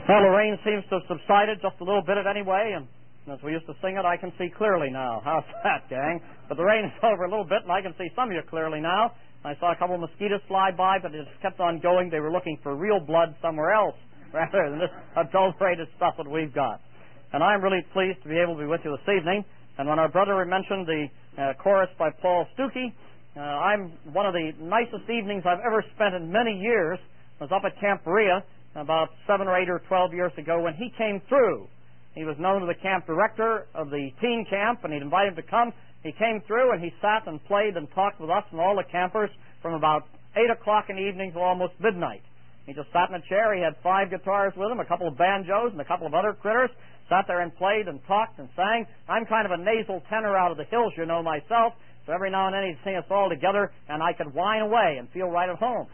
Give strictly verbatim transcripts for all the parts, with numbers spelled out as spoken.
Well, the rain seems to have subsided just a little bit at anyway, and as we used to sing it, I can see clearly now. How's that, gang? But the rain is over a little bit, and I can see some of you clearly now. I saw a couple of mosquitoes fly by, but it just kept on going. They were looking for real blood somewhere else rather than this adulterated stuff that we've got. And I'm really pleased to be able to be with you this evening. And when our brother mentioned the uh, chorus by Paul Stuckey, uh, I'm one of the nicest evenings I've ever spent in many years. I was up at Camp Berea about seven or eight or twelve years ago when he came through. He was known to the camp director of the teen camp, and he'd invited him to come. He came through, and he sat and played and talked with us and all the campers from about eight o'clock in the evening till almost midnight. He just sat in a chair. He had five guitars with him, a couple of banjos, and a couple of other critters. Sat there and played and talked and sang. I'm kind of a nasal tenor out of the hills, you know, myself, so every now and then he'd sing us all together, and I could whine away and feel right at home.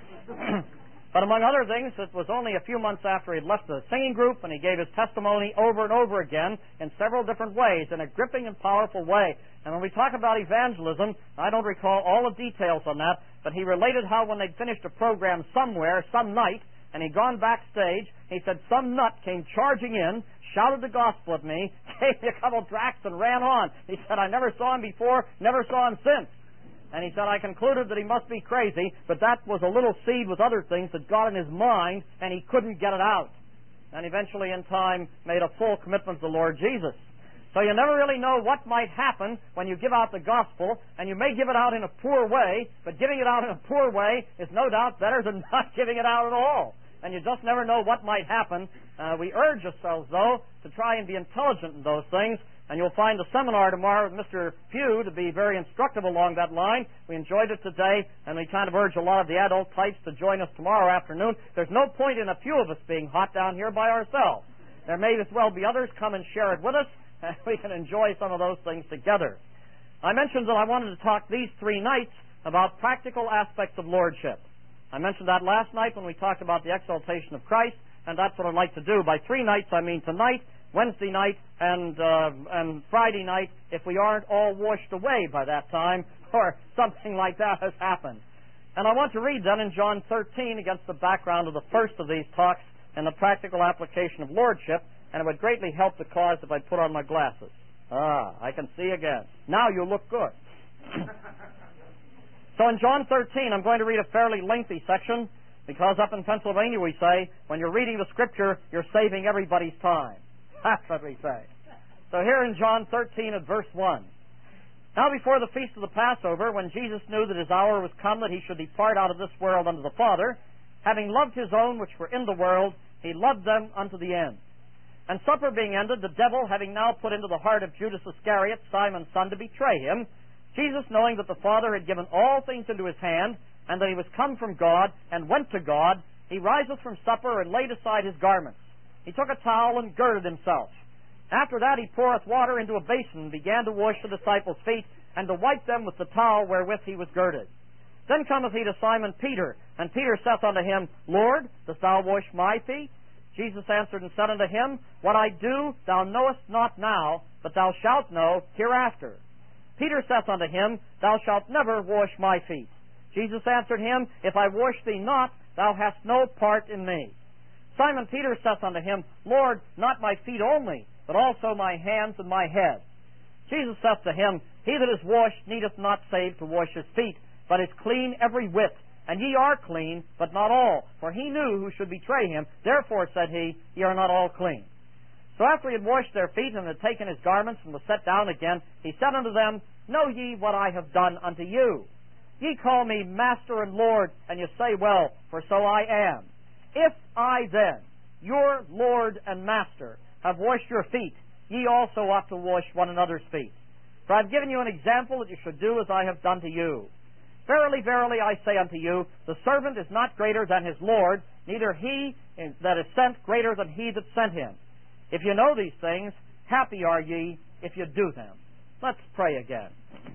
But among other things, it was only a few months after he'd left the singing group, and he gave his testimony over and over again in several different ways, in a gripping and powerful way. And when we talk about evangelism, I don't recall all the details on that, but he related how when they'd finished a program somewhere, some night, and he'd gone backstage, he said some nut came charging in, shouted the gospel at me, gave me a couple tracts, and ran on. He said, I never saw him before, never saw him since. And he said, I concluded that he must be crazy, but that was a little seed with other things that got in his mind, and he couldn't get it out. And eventually, in time, made a full commitment to the Lord Jesus. So you never really know what might happen when you give out the gospel, and you may give it out in a poor way, but giving it out in a poor way is no doubt better than not giving it out at all. And you just never know what might happen. Uh, we urge ourselves, though, to try and be intelligent in those things. And you'll find the seminar tomorrow with Mister Pugh to be very instructive along that line. We enjoyed it today, and we kind of urge a lot of the adult types to join us tomorrow afternoon. There's no point in a few of us being hot down here by ourselves. There may as well be others come and share it with us, and we can enjoy some of those things together. I mentioned that I wanted to talk these three nights about practical aspects of lordship. I mentioned that last night when we talked about the exaltation of Christ, and that's what I'd like to do. By three nights, I mean tonight, Wednesday night, and uh, and Friday night, if we aren't all washed away by that time, or something like that has happened. And I want to read then in John thirteen against the background of the first of these talks and the practical application of lordship, and it would greatly help the cause if I put on my glasses. Ah, I can see again. Now you look good. So in John thirteen, I'm going to read a fairly lengthy section, because up in Pennsylvania we say, when you're reading the Scripture, you're saving everybody's time. That's what we say. So here in John thirteen at verse one. Now before the feast of the Passover, when Jesus knew that his hour was come that he should depart out of this world unto the Father, having loved his own which were in the world, he loved them unto the end. And supper being ended, the devil having now put into the heart of Judas Iscariot, Simon's son, to betray him, Jesus, knowing that the Father had given all things into his hand, and that he was come from God, and went to God, he riseth from supper, and laid aside his garments. He took a towel and girded himself. After that he poureth water into a basin, and began to wash the disciples' feet, and to wipe them with the towel wherewith he was girded. Then cometh he to Simon Peter, and Peter saith unto him, Lord, dost thou wash my feet? Jesus answered and said unto him, What I do thou knowest not now, but thou shalt know hereafter. Peter saith unto him, Thou shalt never wash my feet. Jesus answered him, If I wash thee not, thou hast no part in me. Simon Peter saith unto him, Lord, not my feet only, but also my hands and my head. Jesus saith to him, He that is washed needeth not save to wash his feet, but is clean every whit. And ye are clean, but not all. For he knew who should betray him. Therefore, said he, Ye are not all clean. So after he had washed their feet, and had taken his garments, and was set down again, he said unto them, Know ye what I have done unto you? Ye call me Master and Lord, and ye say well, for so I am. If I then, your Lord and Master, have washed your feet, ye also ought to wash one another's feet. For I have given you an example that you should do as I have done to you. Verily, verily, I say unto you, the servant is not greater than his Lord, neither he that is sent greater than he that sent him. If you know these things, happy are ye if you do them. Let's pray again.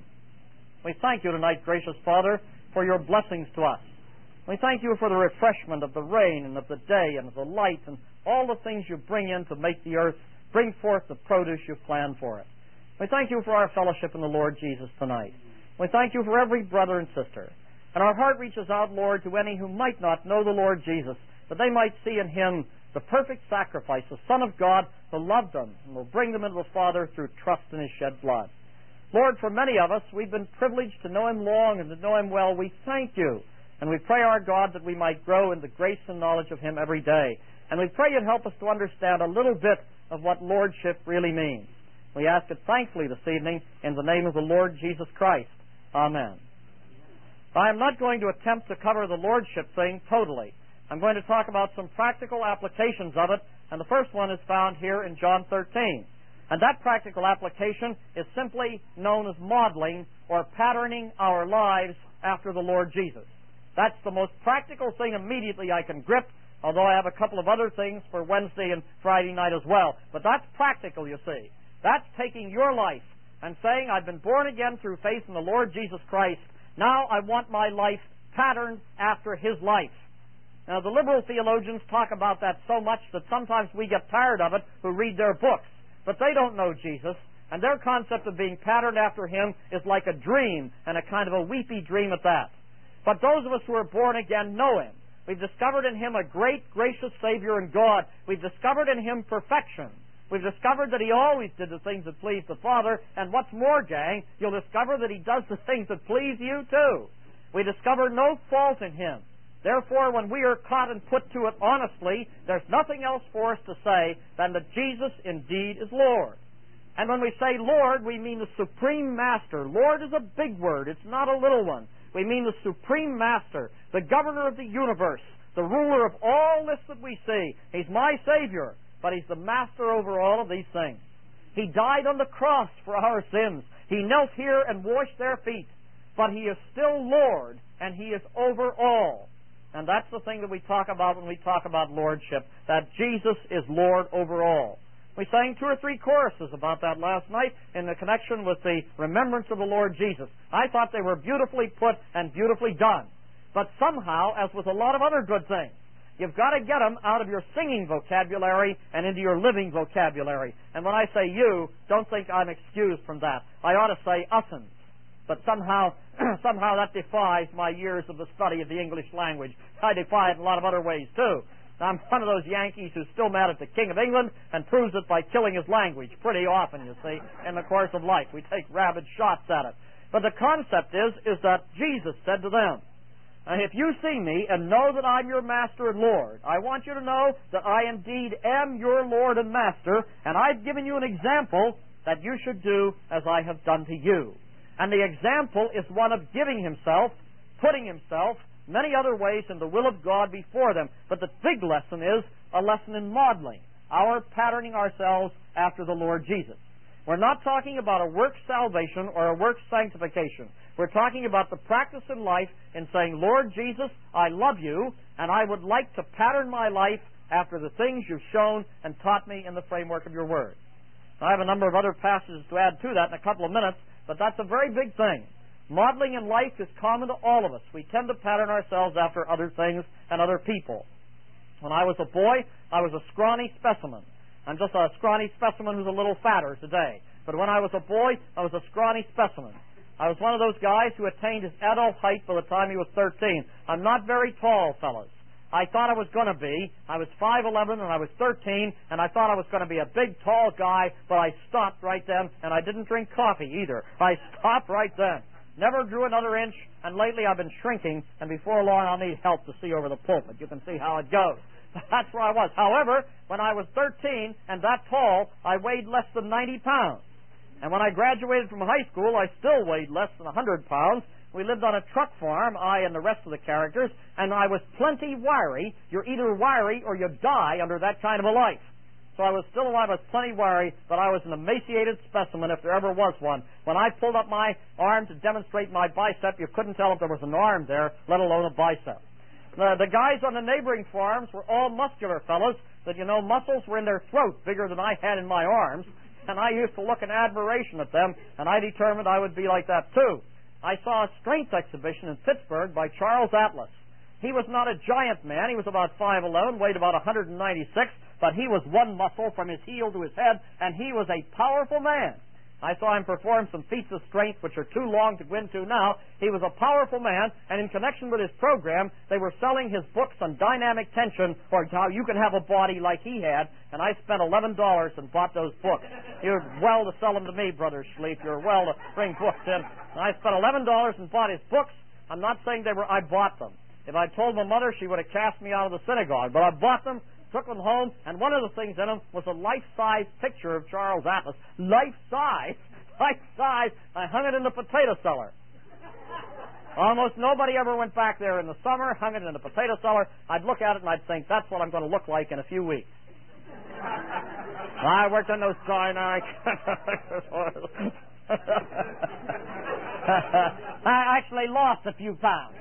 We thank you tonight, gracious Father, for your blessings to us. We thank you for the refreshment of the rain and of the day and of the light and all the things you bring in to make the earth bring forth the produce you've planned for it. We thank you for our fellowship in the Lord Jesus tonight. We thank you for every brother and sister. And our heart reaches out, Lord, to any who might not know the Lord Jesus, that they might see in him the perfect sacrifice, the Son of God who loved them and will bring them into the Father through trust in His shed blood. Lord, for many of us, we've been privileged to know Him long and to know Him well. We thank You, and we pray, our God, that we might grow in the grace and knowledge of Him every day. And we pray You'd help us to understand a little bit of what lordship really means. We ask it thankfully this evening in the name of the Lord Jesus Christ. Amen. I am not going to attempt to cover the lordship thing totally. I'm going to talk about some practical applications of it, and the first one is found here in John thirteen. And that practical application is simply known as modeling or patterning our lives after the Lord Jesus. That's the most practical thing immediately I can grip, although I have a couple of other things for Wednesday and Friday night as well. But that's practical, you see. That's taking your life and saying, I've been born again through faith in the Lord Jesus Christ. Now I want my life patterned after His life. Now, the liberal theologians talk about that so much that sometimes we get tired of it who read their books. But they don't know Jesus, and their concept of being patterned after Him is like a dream, and a kind of a weepy dream at that. But those of us who are born again know Him. We've discovered in Him a great, gracious Savior and God. We've discovered in Him perfection. We've discovered that He always did the things that pleased the Father, and what's more, gang, you'll discover that He does the things that please you too. We discover no fault in Him. Therefore, when we are caught and put to it honestly, there's nothing else for us to say than that Jesus indeed is Lord. And when we say Lord, we mean the Supreme Master. Lord is a big word. It's not a little one. We mean the Supreme Master, the Governor of the universe, the ruler of all this that we see. He's my Savior, but He's the Master over all of these things. He died on the cross for our sins. He knelt here and washed their feet. But He is still Lord, and He is over all. And that's the thing that we talk about when we talk about lordship, that Jesus is Lord over all. We sang two or three choruses about that last night in the connection with the remembrance of the Lord Jesus. I thought they were beautifully put and beautifully done. But somehow, as with a lot of other good things, you've got to get them out of your singing vocabulary and into your living vocabulary. And when I say you, don't think I'm excused from that. I ought to say us'ns. But somehow, somehow that defies my years of the study of the English language. I defy it in a lot of other ways, too. I'm one of those Yankees who's still mad at the King of England and proves it by killing his language pretty often, you see, in the course of life. We take rabid shots at it. But the concept is, is that Jesus said to them, if you see me and know that I'm your Master and Lord, I want you to know that I indeed am your Lord and Master, and I've given you an example that you should do as I have done to you. And the example is one of giving Himself, putting Himself, many other ways in the will of God before them. But the big lesson is a lesson in modeling, our patterning ourselves after the Lord Jesus. We're not talking about a work salvation or a work sanctification. We're talking about the practice in life in saying, Lord Jesus, I love You, and I would like to pattern my life after the things You've shown and taught me in the framework of Your Word. I have a number of other passages to add to that in a couple of minutes, but that's a very big thing. Modeling in life is common to all of us. We tend to pattern ourselves after other things and other people. When I was a boy, I was a scrawny specimen. I'm just a scrawny specimen who's a little fatter today. But when I was a boy, I was a scrawny specimen. I was one of those guys who attained his adult height by the time he was thirteen. I'm not very tall, fellas. I thought I was going to be. I was five eleven and I was thirteen, and I thought I was going to be a big, tall guy, but I stopped right then, and I didn't drink coffee either. I stopped right then. Never grew another inch, and lately I've been shrinking, and before long I'll need help to see over the pulpit. You can see how it goes. That's where I was. However, when I was thirteen and that tall, I weighed less than ninety pounds. And when I graduated from high school, I still weighed less than one hundred pounds. We lived on a truck farm, I and the rest of the characters, and I was plenty wiry. You're either wiry or you die under that kind of a life. So I was still alive, I was plenty wiry, but I was an emaciated specimen if there ever was one. When I pulled up my arm to demonstrate my bicep, you couldn't tell if there was an arm there, let alone a bicep. The, the guys on the neighboring farms were all muscular fellows that, you know, muscles were in their throat bigger than I had in my arms, and I used to look in admiration at them, and I determined I would be like that too. I saw a strength exhibition in Pittsburgh by Charles Atlas. He was not a giant man. He was about five eleven, weighed about one hundred ninety-six, but he was one muscle from his heel to his head, and he was a powerful man. I saw him perform some feats of strength which are too long to go into now. He was a powerful man, and in connection with his program, they were selling his books on dynamic tension, or how you can have a body like he had, and I spent eleven dollars and bought those books. You're well to sell them to me, Brother Schleif. You're well to bring books in. And I spent eleven dollars and bought his books. I'm not saying they were, I bought them. If I told my mother, she would have cast me out of the synagogue, but I bought them, took them home, and one of the things in them was a life-size picture of Charles Atlas. Life-size? Life-size. I hung it in the potato cellar. Almost nobody ever went back there in the summer, hung it in the potato cellar. I'd look at it and I'd think, that's what I'm going to look like in a few weeks. I worked on those Sinai. I actually lost a few pounds.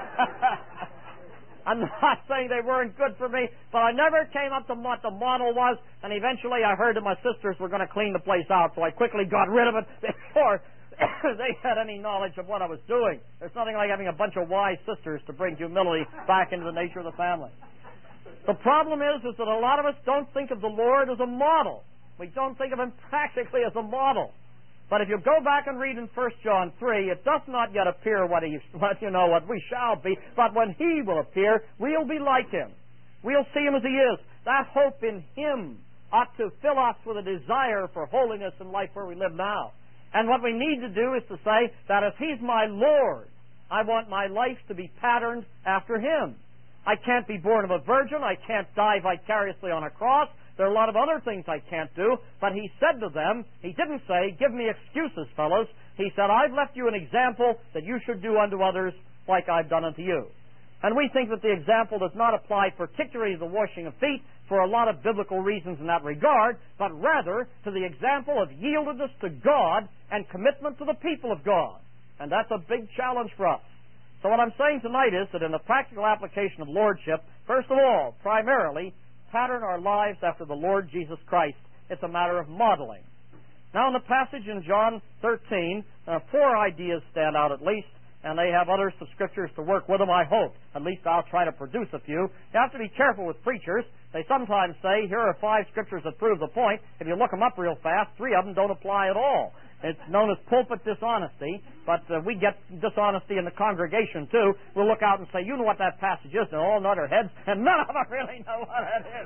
I'm not saying they weren't good for me, but I never came up to what the model was, and eventually I heard that my sisters were going to clean the place out, so I quickly got rid of it before they had any knowledge of what I was doing. There's nothing like having a bunch of wise sisters to bring humility back into the nature of the family. The problem is, is that a lot of us don't think of the Lord as a model. We don't think of him practically as a model. But if you go back and read in First John three, it does not yet appear what he, what you know, what we shall be, but when he will appear, we'll be like him. We'll see him as he is. That hope in him ought to fill us with a desire for holiness in life where we live now. And what we need to do is to say that if he's my Lord, I want my life to be patterned after him. I can't be born of a virgin. I can't die vicariously on a cross. There are a lot of other things I can't do, but he said to them, he didn't say, give me excuses, fellows. He said, I've left you an example that you should do unto others like I've done unto you. And we think that the example does not apply particularly to the washing of feet for a lot of biblical reasons in that regard, but rather to the example of yieldedness to God and commitment to the people of God. And that's a big challenge for us. So what I'm saying tonight is that in the practical application of lordship, first of all, primarily, pattern our lives after the Lord Jesus Christ. It's a matter of modeling. Now in the passage in John thirteen, uh, four ideas stand out at least, and they have others of scriptures to work with them, I hope. At least I'll try to produce a few. You have to be careful with preachers. They sometimes say, here are five scriptures that prove the point. If you look them up real fast, three of them don't apply at all. It's known as pulpit dishonesty, but uh, we get dishonesty in the congregation too. We'll look out and say, you know what that passage is, and all nod our heads, and none of them really know what it is.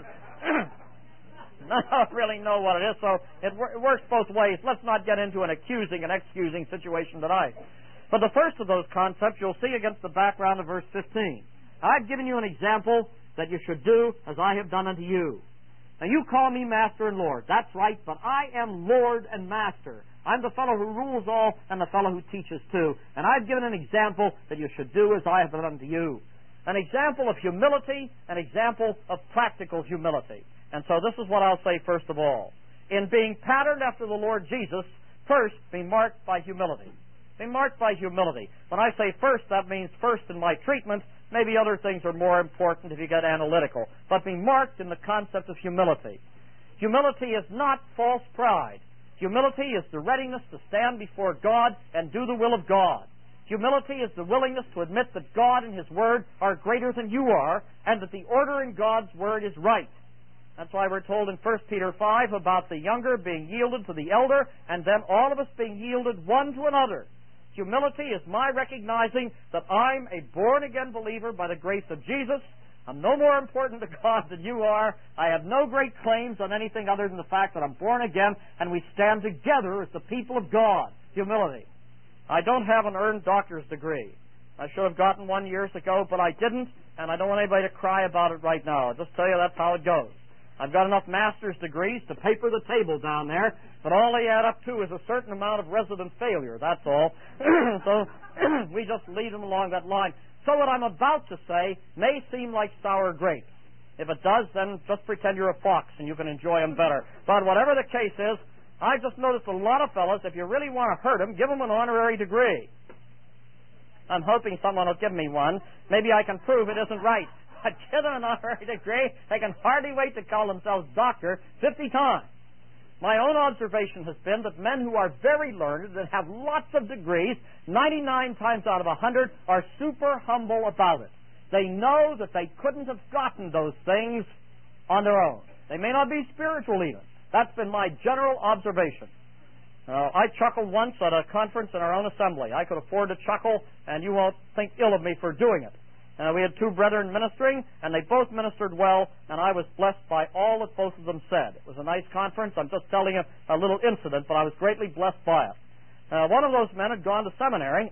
None of them really know what it is, so it, wor- it works both ways. Let's not get into an accusing and excusing situation tonight. But the first of those concepts you'll see against the background of verse fifteen. I've given you an example that you should do as I have done unto you. Now you call me Master and Lord. That's right, but I am Lord and Master. I'm the fellow who rules all and the fellow who teaches too. And I've given an example that you should do as I have done unto you. An example of humility, an example of practical humility. And so this is what I'll say first of all. In being patterned after the Lord Jesus, first be marked by humility. Be marked by humility. When I say first, that means first in my treatment. Maybe other things are more important if you get analytical. But be marked in the concept of humility. Humility is not false pride. Humility is the readiness to stand before God and do the will of God. Humility is the willingness to admit that God and His Word are greater than you are, and that the order in God's Word is right. That's why we're told in First Peter five about the younger being yielded to the elder, and then all of us being yielded one to another. Humility is my recognizing that I'm a born-again believer by the grace of Jesus. I'm no more important to God than you are. I have no great claims on anything other than the fact that I'm born again, and we stand together as the people of God. Humility. I don't have an earned doctor's degree. I should have gotten one years ago, but I didn't, and I don't want anybody to cry about it right now. I'll just tell you that's how it goes. I've got enough master's degrees to paper the table down there, but all they add up to is a certain amount of resident failure, that's all. So we just lead them along that line. So what I'm about to say may seem like sour grapes. If it does, then just pretend you're a fox and you can enjoy them better. But whatever the case is, I just noticed a lot of fellas, if you really want to hurt them, give them an honorary degree. I'm hoping someone will give me one. Maybe I can prove it isn't right. But give them an honorary degree, they can hardly wait to call themselves doctor fifty times. My own observation has been that men who are very learned and have lots of degrees, ninety-nine times out of one hundred, are super humble about it. They know that they couldn't have gotten those things on their own. They may not be spiritual even. That's been my general observation. Uh, I chuckled once at a conference in our own assembly. I could afford to chuckle, and you won't think ill of me for doing it. Uh, we had two brethren ministering, and they both ministered well, and I was blessed by all that both of them said. It was a nice conference. I'm just telling you a little incident, but I was greatly blessed by it. Uh, one of those men had gone to seminary,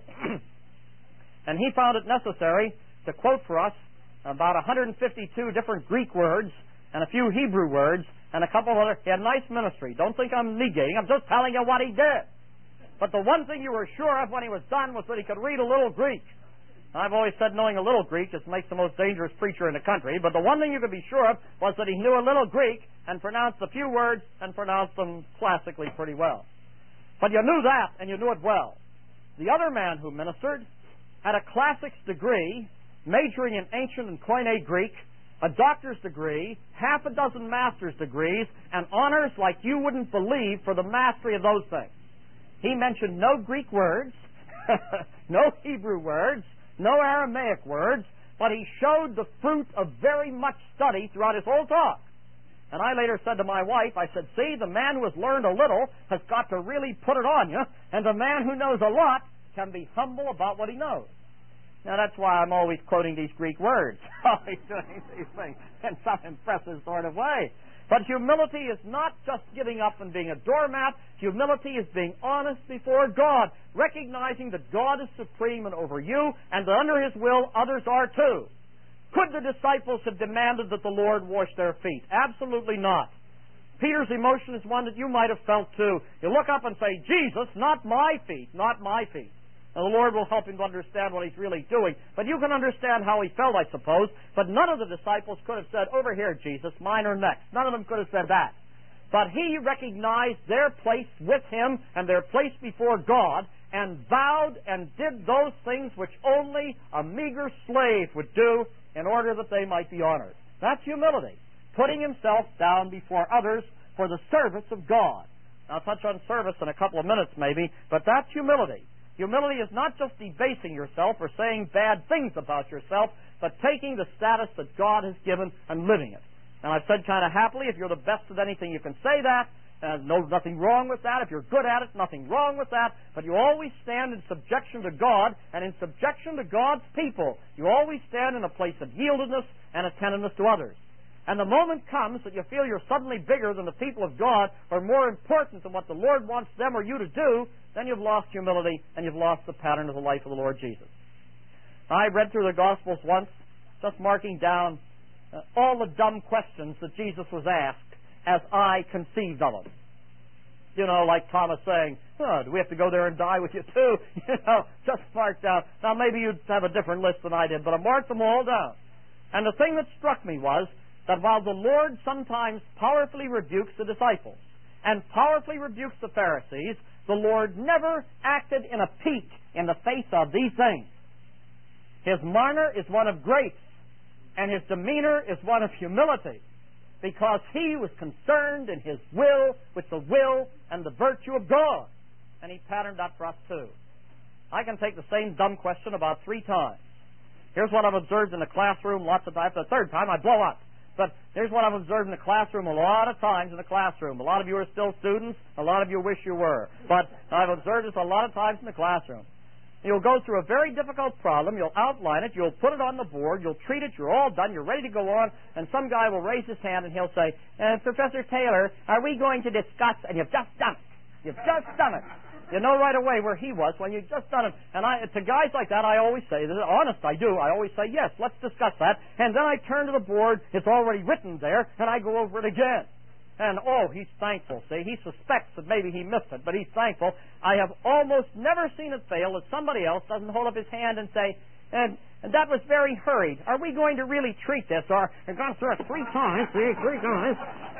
and he found it necessary to quote for us about one hundred fifty-two different Greek words and a few Hebrew words and a couple of other. He had a nice ministry. Don't think I'm negating. I'm just telling you what he did. But the one thing you were sure of when he was done was that he could read a little Greek. I've always said knowing a little Greek just makes the most dangerous preacher in the country, but the one thing you could be sure of was that he knew a little Greek and pronounced a few words and pronounced them classically pretty well. But you knew that, and you knew it well. The other man who ministered had a classics degree, majoring in ancient and Koine Greek, a doctor's degree, half a dozen master's degrees, and honors like you wouldn't believe for the mastery of those things. He mentioned no Greek words, no Hebrew words, no Aramaic words, but he showed the fruit of very much study throughout his whole talk. And I later said to my wife, I said, see, the man who has learned a little has got to really put it on you, and the man who knows a lot can be humble about what he knows. Now, that's why I'm always quoting these Greek words, always doing these things in some impressive sort of way. But humility is not just giving up and being a doormat. Humility is being honest before God, recognizing that God is supreme and over you, and that under His will others are too. Could the disciples have demanded that the Lord wash their feet? Absolutely not. Peter's emotion is one that you might have felt too. You look up and say, Jesus, not my feet, not my feet. And the Lord will help him to understand what he's really doing. But you can understand how he felt, I suppose. But none of the disciples could have said, over here, Jesus, mine are next. None of them could have said that. But he recognized their place with him and their place before God and vowed and did those things which only a meager slave would do in order that they might be honored. That's humility. Putting himself down before others for the service of God. I'll touch on service in a couple of minutes maybe, but that's humility. Humility is not just debasing yourself or saying bad things about yourself, but taking the status that God has given and living it. And I've said kind of happily, if you're the best at anything, you can say that. Uh, no, nothing wrong with that. If you're good at it, nothing wrong with that. But you always stand in subjection to God and in subjection to God's people. You always stand in a place of yieldedness and attentiveness to others. And the moment comes that you feel you're suddenly bigger than the people of God or more important than what the Lord wants them or you to do, then you've lost humility and you've lost the pattern of the life of the Lord Jesus. I read through the Gospels once, just marking down uh, all the dumb questions that Jesus was asked as I conceived of them. You know, like Thomas saying, oh, do we have to go there and die with you too? You know, just mark down. Now, maybe you'd have a different list than I did, but I marked them all down. And the thing that struck me was that while the Lord sometimes powerfully rebukes the disciples and powerfully rebukes the Pharisees, the Lord never acted in a pique in the face of these things. His manner is one of grace, and his demeanor is one of humility, because he was concerned in his will with the will and the virtue of God. And he patterned that for us too. I can take the same dumb question about three times. Here's what I've observed in the classroom lots of times. The third time I blow up. But here's what I've observed in the classroom a lot of times in the classroom. A lot of you are still students. A lot of you wish you were. But I've observed this a lot of times in the classroom. You'll go through a very difficult problem. You'll outline it. You'll put it on the board. You'll treat it. You're all done. You're ready to go on. And some guy will raise his hand and he'll say, uh, Professor Taylor, are we going to discuss? And you've just done it. You've just done it. You know right away where he was when you've just done it. And I, to guys like that, I always say, honest I do, I always say, yes, let's discuss that. And then I turn to the board, it's already written there, and I go over it again. And, oh, he's thankful, see. He suspects that maybe he missed it, but he's thankful. I have almost never seen it fail that somebody else doesn't hold up his hand and say, and, and that was very hurried. Are we going to really treat this? Or, I've gone through it three times, see, three times.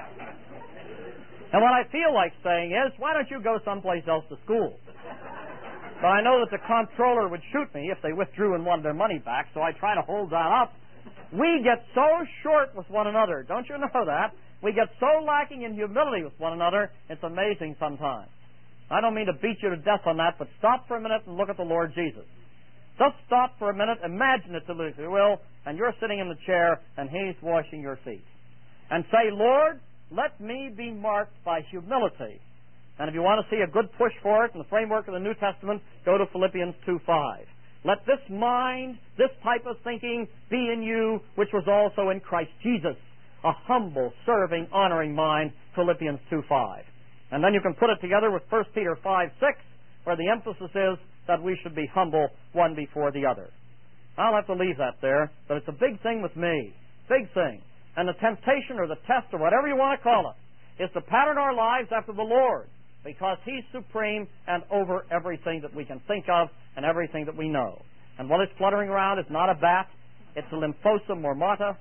And what I feel like saying is, why don't you go someplace else to school? But I know that the comptroller would shoot me if they withdrew and wanted their money back, so I try to hold that up. We get so short with one another. Don't you know that? We get so lacking in humility with one another, it's amazing sometimes. I don't mean to beat you to death on that, but stop for a minute and look at the Lord Jesus. Just stop for a minute, imagine it if you will, and you're sitting in the chair and he's washing your feet. And say, Lord, let me be marked by humility And if you want to see a good push for it in the framework of the New Testament, go to Philippians two five. Let this mind, this type of thinking, be in you, which was also in Christ Jesus. A humble, serving, honoring mind, Philippians two five. And then you can put it together with First Peter five six, where the emphasis is that we should be humble one before the other. I'll have to leave that there, but it's a big thing with me. Big thing. And the temptation or the test or whatever you want to call it is to pattern our lives after the Lord, because He's supreme and over everything that we can think of and everything that we know. And what is fluttering around is not a bat, it's a lymphosa mormata.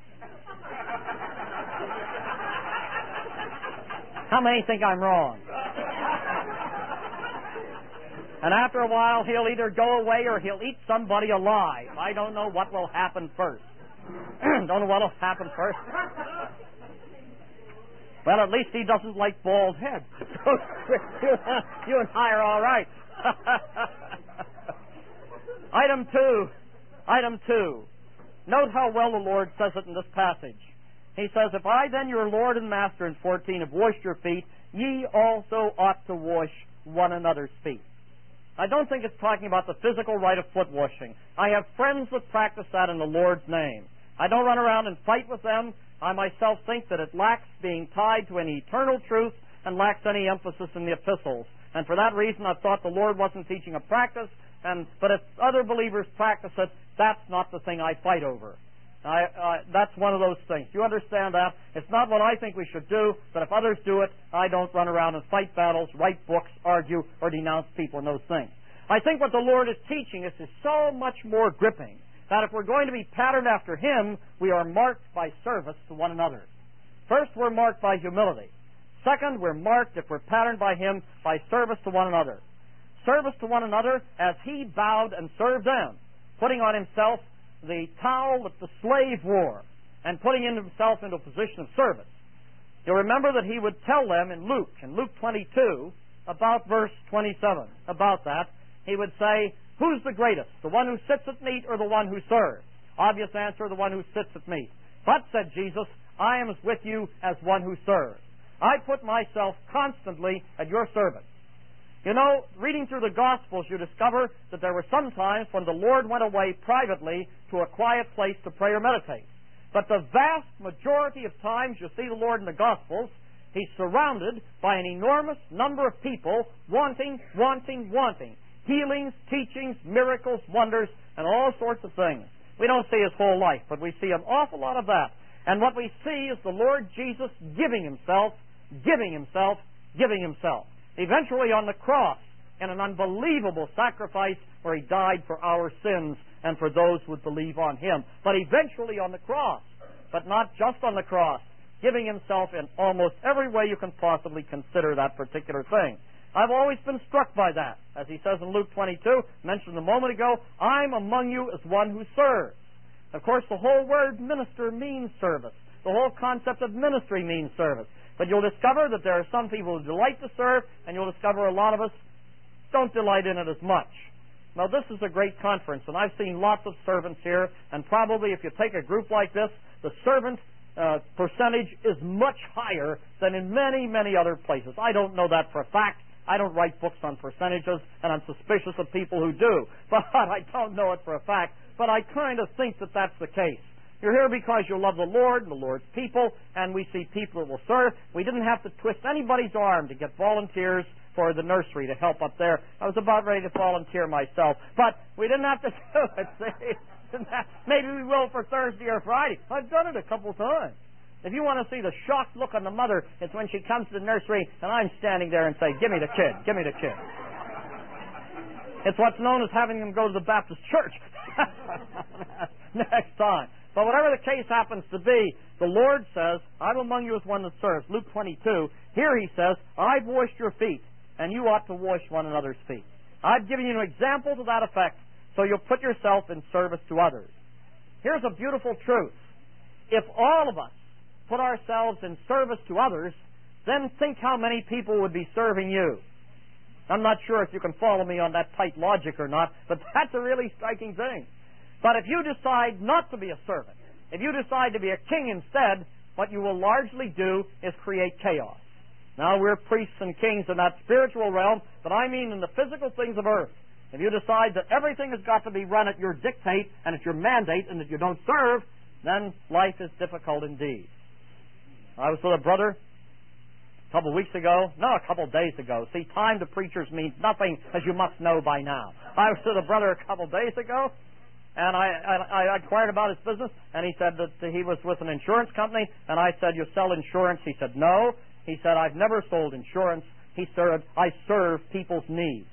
How many think I'm wrong? And after a while, he'll either go away or he'll eat somebody alive. I don't know what will happen first. Don't know what will happen first. Well, at least he doesn't like bald heads. You and I are all right. Item two. Item two. Note how well the Lord says it in this passage. He says, if I then, your Lord and Master, in fourteen, have washed your feet, ye also ought to wash one another's feet. I don't think it's talking about the physical rite of foot washing. I have friends that practice that in the Lord's name. I don't run around and fight with them. I myself think that it lacks being tied to any eternal truth and lacks any emphasis in the epistles. And for that reason, I've thought the Lord wasn't teaching a practice. And but if other believers practice it, that's not the thing I fight over. I, uh, that's one of those things. You understand that? It's not what I think we should do, but if others do it, I don't run around and fight battles, write books, argue, or denounce people in those things. I think what the Lord is teaching us is so much more gripping that if we're going to be patterned after Him, we are marked by service to one another. First, we're marked by humility. Second, we're marked, if we're patterned by Him, by service to one another. Service to one another as He bowed and served them, putting on Himself the towel that the slave wore and putting Himself into a position of service. You'll remember that He would tell them in Luke, in Luke twenty-two, about verse twenty-seven, about that, He would say, who's the greatest, the one who sits at meat or the one who serves? Obvious answer, the one who sits at meat. But, said Jesus, I am with you as one who serves. I put myself constantly at your service. You know, reading through the Gospels, you discover that there were some times when the Lord went away privately to a quiet place to pray or meditate. But the vast majority of times you see the Lord in the Gospels, He's surrounded by an enormous number of people wanting, wanting, wanting. Healings, teachings, miracles, wonders, and all sorts of things. We don't see His whole life, but we see an awful lot of that. And what we see is the Lord Jesus giving Himself, giving Himself, giving Himself. Eventually on the cross, in an unbelievable sacrifice where He died for our sins and for those who would believe on Him. But eventually on the cross, but not just on the cross, giving Himself in almost every way you can possibly consider that particular thing. I've always been struck by that. As He says in Luke twenty-two, mentioned a moment ago, I'm among you as one who serves. Of course, the whole word minister means service. The whole concept of ministry means service. But you'll discover that there are some people who delight to serve, and you'll discover a lot of us don't delight in it as much. Now, this is a great conference, and I've seen lots of servants here, and probably if you take a group like this, the servant uh, percentage is much higher than in many, many other places. I don't know that for a fact. I don't write books on percentages, and I'm suspicious of people who do. But I don't know it for a fact, but I kind of think that that's the case. You're here because you love the Lord and the Lord's people, and we see people that will serve. We didn't have to twist anybody's arm to get volunteers for the nursery to help up there. I was about ready to volunteer myself, but we didn't have to do it. See? Maybe we will for Thursday or Friday. I've done it a couple times. If you want to see the shocked look on the mother, it's when she comes to the nursery and I'm standing there and say, give me the kid, give me the kid. It's what's known as having them go to the Baptist church next time. But whatever the case happens to be, the Lord says, I'm among you as one that serves. Luke twenty-two, here He says, I've washed your feet, and you ought to wash one another's feet. I've given you an example to that effect, so you'll put yourself in service to others. Here's a beautiful truth. If all of us put ourselves in service to others, then think how many people would be serving you. I'm not sure if you can follow me on that tight logic or not, but that's a really striking thing. But if you decide not to be a servant, if you decide to be a king instead, what you will largely do is create chaos. Now we're priests and kings in that spiritual realm, but I mean in the physical things of earth. If you decide that everything has got to be run at your dictate and at your mandate and that you don't serve, then life is difficult indeed. I was with a brother a couple of weeks ago, no, a couple of days ago. See, time to preachers means nothing, as you must know by now. I was with a brother a couple of days ago, and I, I, I inquired about his business, and he said that he was with an insurance company, and I said, you sell insurance? He said, no. He said, I've never sold insurance. He said, I serve people's needs.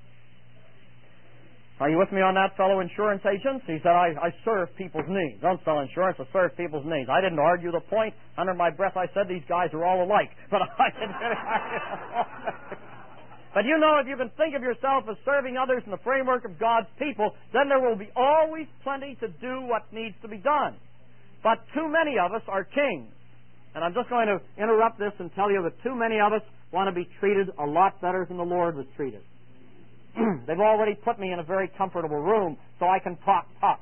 Are you with me on that, fellow insurance agents? He said, I, I serve people's needs. Don't sell insurance, I serve people's needs. I didn't argue the point. Under my breath, I said, these guys are all alike. But I didn't really argue the point. But you know, if you can think of yourself as serving others in the framework of God's people, then there will be always plenty to do what needs to be done. But too many of us are kings. And I'm just going to interrupt this and tell you that too many of us want to be treated a lot better than the Lord was treated. They've already put me in a very comfortable room so I can talk tough.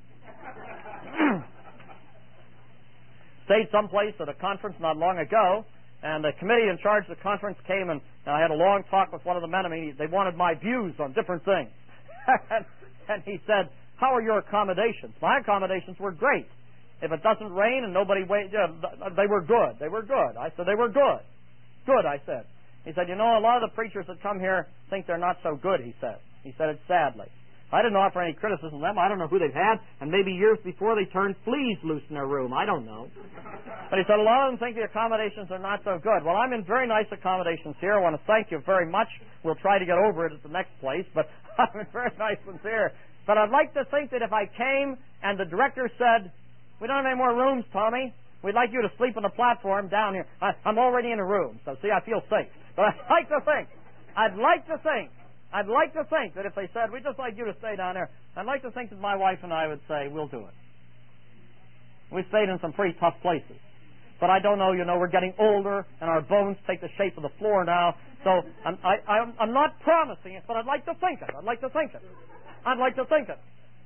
Stayed someplace at a conference not long ago, and the committee in charge of the conference came, and, and I had a long talk with one of the men. I mean, they wanted my views on different things. and, and he said, how are your accommodations? My accommodations were great. If it doesn't rain and nobody wait, yeah, they were good. They were good. I said, they were good. Good, I said. He said, you know, a lot of the preachers that come here think they're not so good, he said. He said it sadly. I didn't offer any criticism of them. I don't know who they've had, and maybe years before they turned fleas loose in their room. I don't know. But he said, a lot of them think the accommodations are not so good. Well, I'm in very nice accommodations here. I want to thank you very much. We'll try to get over it at the next place, but I'm in very nice ones here. But I'd like to think that if I came and the director said, we don't have any more rooms, Tommy. We'd like you to sleep on the platform down here. I, I'm already in a room, so see, I feel safe. But I'd like to think, I'd like to think, I'd like to think that if they said, we'd just like you to stay down there, I'd like to think that my wife and I would say, we'll do it. We've stayed in some pretty tough places. But I don't know, you know, we're getting older, and our bones take the shape of the floor now, so I'm, I, I'm, I'm not promising it, but I'd like to think it. I'd like to think it. I'd like to think it.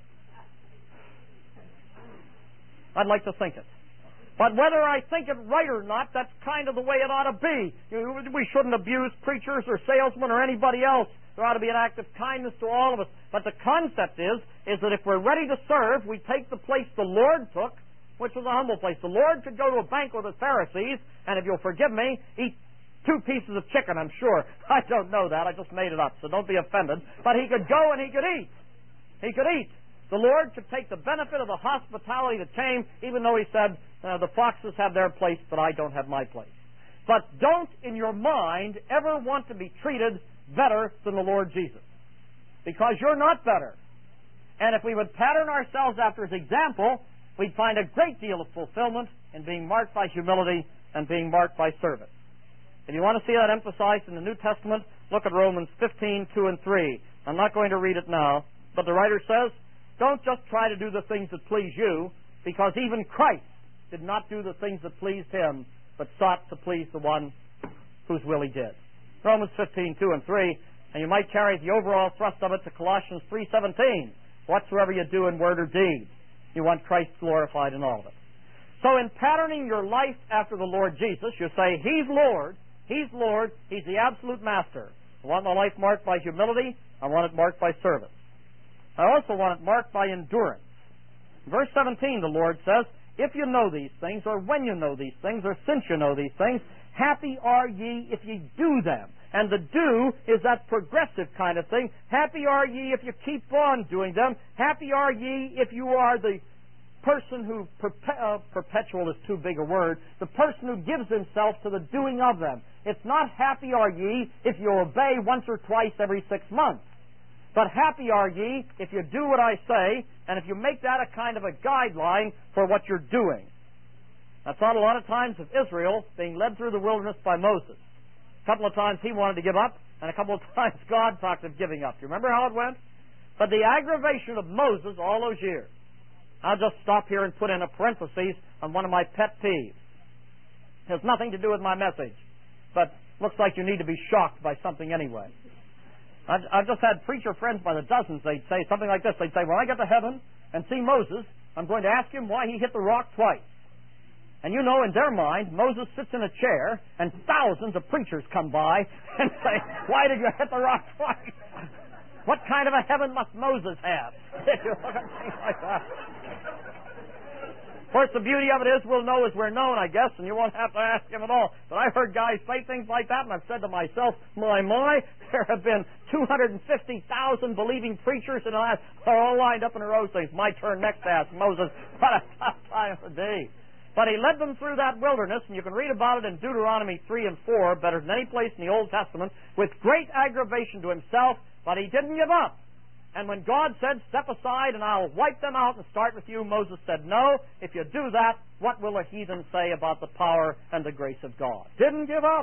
I'd like to think it. But whether I think it right or not, that's kind of the way it ought to be. We shouldn't abuse preachers or salesmen or anybody else. There ought to be an act of kindness to all of us. But the concept is, is that if we're ready to serve, we take the place the Lord took, which was a humble place. The Lord could go to a banquet with the Pharisees, and if you'll forgive me, eat two pieces of chicken, I'm sure. I don't know that. I just made it up, so don't be offended. But he could go and he could eat. He could eat. The Lord could take the benefit of the hospitality that came, even though he said, uh, the foxes have their place, but I don't have my place. But don't, in your mind, ever want to be treated better than the Lord Jesus. Because you're not better. And if we would pattern ourselves after his example, we'd find a great deal of fulfillment in being marked by humility and being marked by service. If you want to see that emphasized in the New Testament, look at Romans fifteen, two and three. I'm not going to read it now, but the writer says, don't just try to do the things that please you, because even Christ did not do the things that pleased him, but sought to please the one whose will he did. Romans fifteen, two and three, and you might carry the overall thrust of it to Colossians three seventeen. Whatsoever you do in word or deed, you want Christ glorified in all of it. So in patterning your life after the Lord Jesus, you say, he's Lord, he's Lord, he's the absolute master. I want my life marked by humility, I want it marked by service. I also want it marked by endurance. In verse seventeen, the Lord says, if you know these things, or when you know these things, or since you know these things, happy are ye if ye do them. And the do is that progressive kind of thing. Happy are ye if you keep on doing them. Happy are ye if you are the person who, perpe- uh, perpetual is too big a word, the person who gives himself to the doing of them. It's not happy are ye if you obey once or twice every six months. But happy are ye if you do what I say, and if you make that a kind of a guideline for what you're doing. I thought a lot of times of Israel being led through the wilderness by Moses. A couple of times he wanted to give up, and a couple of times God talked of giving up. Do you remember how it went? But the aggravation of Moses all those years. I'll just stop here and put in a parenthesis on one of my pet peeves. It has nothing to do with my message, but looks like you need to be shocked by something anyway. I've, I've just had preacher friends by the dozens. They'd say something like this. They'd say, when I get to heaven and see Moses, I'm going to ask him why he hit the rock twice. And you know, in their mind, Moses sits in a chair, and thousands of preachers come by and say, why did you hit the rock twice? What kind of a heaven must Moses have? You look at things like that. Of course, the beauty of it is we'll know as we're known, I guess, and you won't have to ask him at all. But I've heard guys say things like that, and I've said to myself, my, my, there have been two hundred fifty thousand believing preachers, and they're all lined up in a row saying, it's my turn next to ask Moses. What a tough time of the day. But he led them through that wilderness, and you can read about it in Deuteronomy three and four, better than any place in the Old Testament, with great aggravation to himself, but he didn't give up. And when God said, step aside and I'll wipe them out and start with you, Moses said, no, if you do that, what will a heathen say about the power and the grace of God? Didn't give up.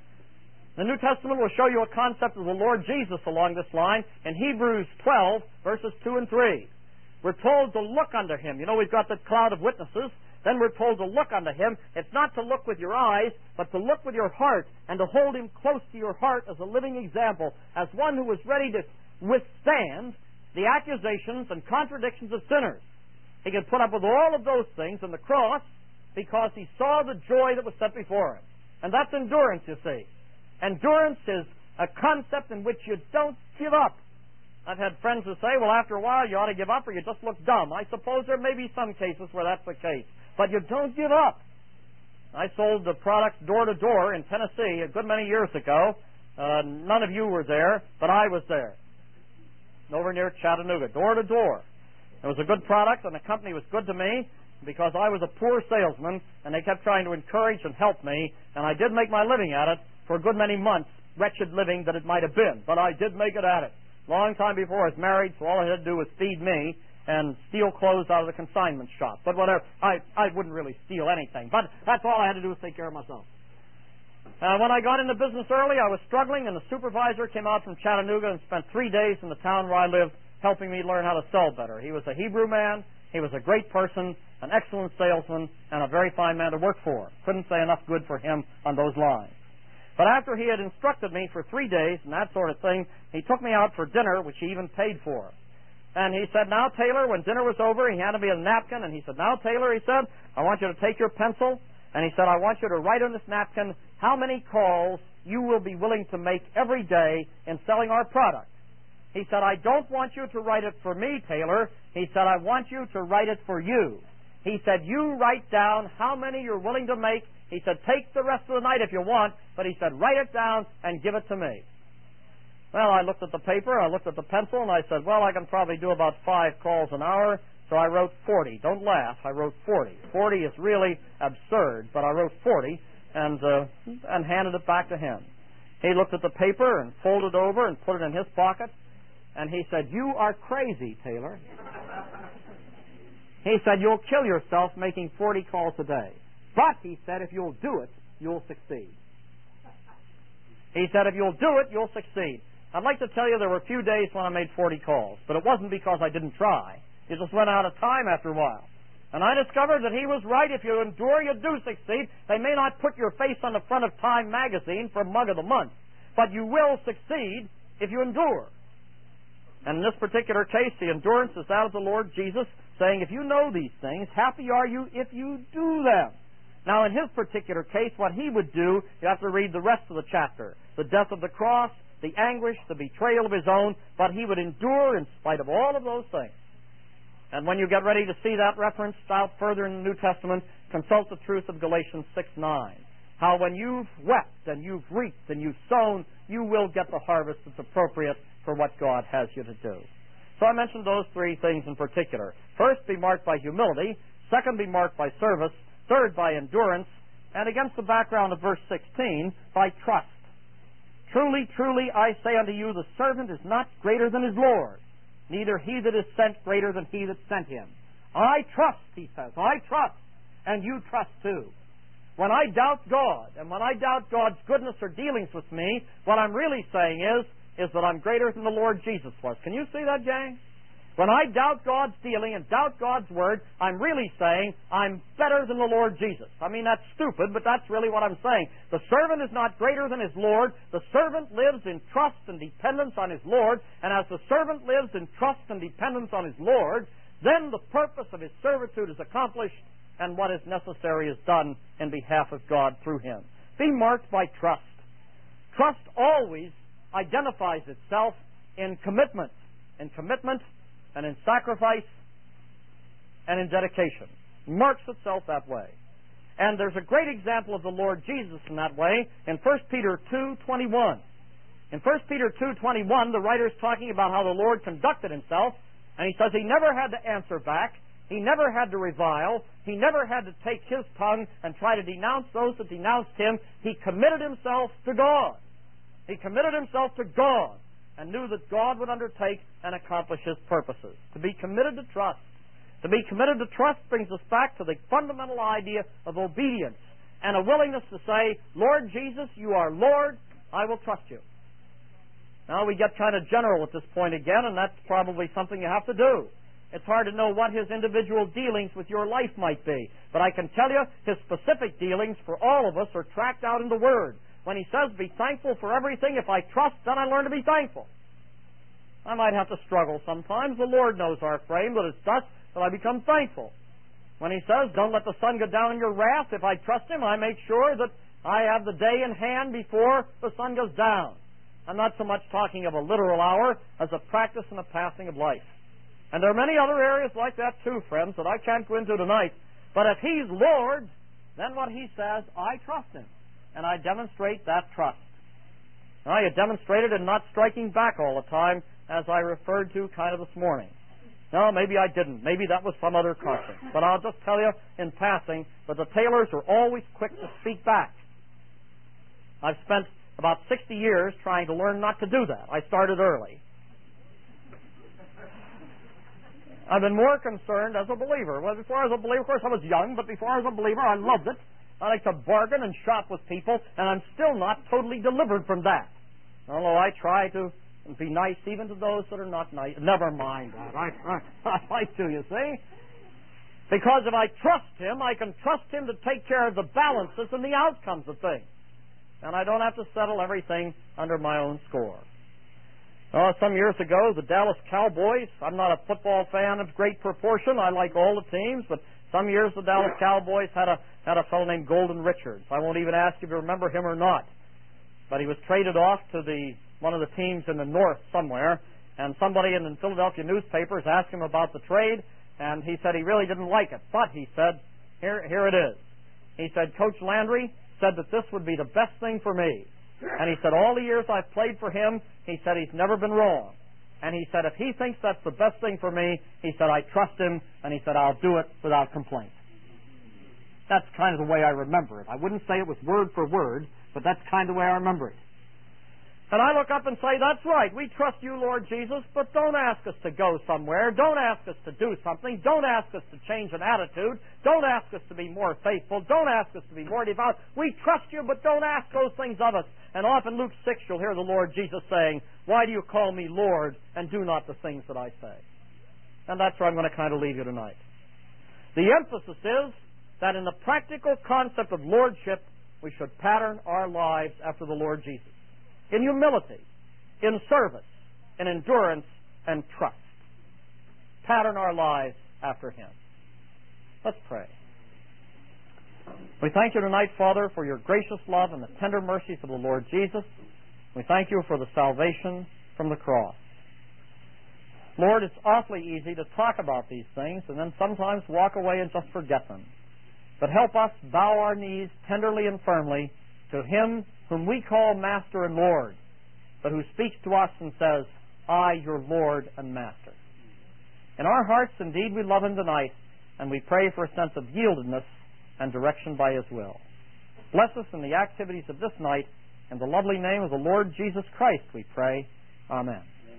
The New Testament will show you a concept of the Lord Jesus along this line in Hebrews twelve, verses two and three. We're told to look unto him. You know, we've got the cloud of witnesses. Then we're told to look unto him. It's not to look with your eyes, but to look with your heart and to hold him close to your heart as a living example, as one who is ready to withstand the accusations and contradictions of sinners. He could put up with all of those things on the cross because he saw the joy that was set before him. And that's endurance, you see. Endurance is a concept in which you don't give up. I've had friends who say, well, after a while you ought to give up or you just look dumb. I suppose there may be some cases where that's the case. But you don't give up. I sold the products door to door in Tennessee a good many years ago. Uh, none of you were there, but I was there. Over near Chattanooga, door to door. It was a good product, and the company was good to me because I was a poor salesman, and they kept trying to encourage and help me, and I did make my living at it for a good many months, wretched living that it might have been, but I did make it at it. Long time before I was married, so all I had to do was feed me and steal clothes out of the consignment shop. But whatever, I, I wouldn't really steal anything, but that's all I had to do was take care of myself. Uh, when I got into business early, I was struggling, and the supervisor came out from Chattanooga and spent three days in the town where I lived helping me learn how to sell better. He was a Hebrew man. He was a great person, an excellent salesman, and a very fine man to work for. Couldn't say enough good for him on those lines. But after he had instructed me for three days and that sort of thing, he took me out for dinner, which he even paid for. And he said, now, Taylor, when dinner was over, he handed me a napkin, and he said, now, Taylor, he said, I want you to take your pencil, and he said, I want you to write on this napkin how many calls you will be willing to make every day in selling our product. He said, I don't want you to write it for me, Taylor. He said, I want you to write it for you. He said, you write down how many you're willing to make. He said, take the rest of the night if you want, but he said, write it down and give it to me. Well, I looked at the paper, I looked at the pencil, and I said, well, I can probably do about five calls an hour, so I wrote forty. Don't laugh, I wrote forty. forty is really absurd, but I wrote forty and uh, and handed it back to him. He looked at the paper and folded it over and put it in his pocket, and he said, you are crazy, Taylor. He said, you'll kill yourself making forty calls a day. But, he said, if you'll do it, you'll succeed. He said, if you'll do it, you'll succeed. I'd like to tell you there were a few days when I made forty calls, but it wasn't because I didn't try. It just went out of time after a while. And I discovered that he was right. If you endure, you do succeed. They may not put your face on the front of Time magazine for Mug of the Month, but you will succeed if you endure. And in this particular case, the endurance is that of the Lord Jesus, saying, if you know these things, happy are you if you do them. Now, in his particular case, what he would do, you have to read the rest of the chapter. The death of the cross, the anguish, the betrayal of his own, but he would endure in spite of all of those things. And when you get ready to see that referenced out further in the New Testament, consult the truth of Galatians six nine. How when you've wept and you've reaped and you've sown, you will get the harvest that's appropriate for what God has you to do. So I mentioned those three things in particular. First, be marked by humility. Second, be marked by service. Third, by endurance. And against the background of verse sixteen, by trust. Truly, truly, I say unto you, the servant is not greater than his Lord, neither he that is sent greater than he that sent him. I trust, he says, I trust, and you trust too. When I doubt God, and when I doubt God's goodness or dealings with me, what I'm really saying is, is that I'm greater than the Lord Jesus was. Can you see that, gang? When I doubt God's dealing and doubt God's word, I'm really saying I'm better than the Lord Jesus. I mean, that's stupid, but that's really what I'm saying. The servant is not greater than his Lord. The servant lives in trust and dependence on his Lord, and as the servant lives in trust and dependence on his Lord, then the purpose of his servitude is accomplished, and what is necessary is done in behalf of God through him. Be marked by trust. Trust always identifies itself in commitment, in commitment and in sacrifice and in dedication. Marks itself that way. And there's a great example of the Lord Jesus in that way in First Peter two twenty-one. In First Peter two twenty-one, the writer is talking about how the Lord conducted himself, and he says he never had to answer back, he never had to revile, he never had to take his tongue and try to denounce those that denounced him. He committed himself to God. He committed himself to God and knew that God would undertake and accomplish his purposes. To be committed to trust. To be committed to trust brings us back to the fundamental idea of obedience and a willingness to say, Lord Jesus, you are Lord, I will trust you. Now we get kind of general at this point again, and that's probably something you have to do. It's hard to know what his individual dealings with your life might be, but I can tell you his specific dealings for all of us are tracked out in the Word. When he says, be thankful for everything, if I trust, then I learn to be thankful. I might have to struggle sometimes. The Lord knows our frame, but it's thus that I become thankful. When he says, don't let the sun go down in your wrath, if I trust him, I make sure that I have the day in hand before the sun goes down. I'm not so much talking of a literal hour as a practice and a passing of life. And there are many other areas like that too, friends, that I can't go into tonight. But if he's Lord, then what he says, I trust him. And I demonstrate that trust. Now, you demonstrated in not striking back all the time, as I referred to kind of this morning. No, maybe I didn't. Maybe that was some other conscience. But I'll just tell you in passing that the Taylors are always quick to speak back. I've spent about sixty years trying to learn not to do that. I started early. I've been more concerned as a believer. Well, before I was a believer, of course, I was young, but before I was a believer, I loved it. I like to bargain and shop with people, and I'm still not totally delivered from that. Although I try to be nice even to those that are not nice. Never mind that. I, I, I like to, you see. Because if I trust him, I can trust him to take care of the balances and the outcomes of things. And I don't have to settle everything under my own score. Oh, some years ago, the Dallas Cowboys, I'm not a football fan of great proportion. I like all the teams, but some years the Dallas Cowboys had a had a fellow named Golden Richards. I won't even ask if you remember him or not. But he was traded off to the one of the teams in the north somewhere, and somebody in the Philadelphia newspapers asked him about the trade, and he said he really didn't like it. But he said, here, here it is. He said, Coach Landry said that this would be the best thing for me. And he said, all the years I've played for him, he said he's never been wrong. And he said, if he thinks that's the best thing for me, he said, I trust him, and he said, I'll do it without complaint. That's kind of the way I remember it. I wouldn't say it was word for word, but that's kind of the way I remember it. And I look up and say, that's right, we trust you, Lord Jesus, but don't ask us to go somewhere. Don't ask us to do something. Don't ask us to change an attitude. Don't ask us to be more faithful. Don't ask us to be more devout. We trust you, but don't ask those things of us. And often Luke six, you'll hear the Lord Jesus saying, why do you call me Lord and do not the things that I say? And that's where I'm going to kind of leave you tonight. The emphasis is that in the practical concept of lordship, we should pattern our lives after the Lord Jesus. In humility, in service, in endurance, and trust. Pattern our lives after him. Let's pray. We thank you tonight, Father, for your gracious love and the tender mercies of the Lord Jesus. We thank you for the salvation from the cross. Lord, it's awfully easy to talk about these things and then sometimes walk away and just forget them. But help us bow our knees tenderly and firmly to him whom we call Master and Lord, but who speaks to us and says, I, your Lord and Master. In our hearts, indeed, we love him tonight, and we pray for a sense of yieldedness and direction by his will. Bless us in the activities of this night. In the lovely name of the Lord Jesus Christ, we pray. Amen.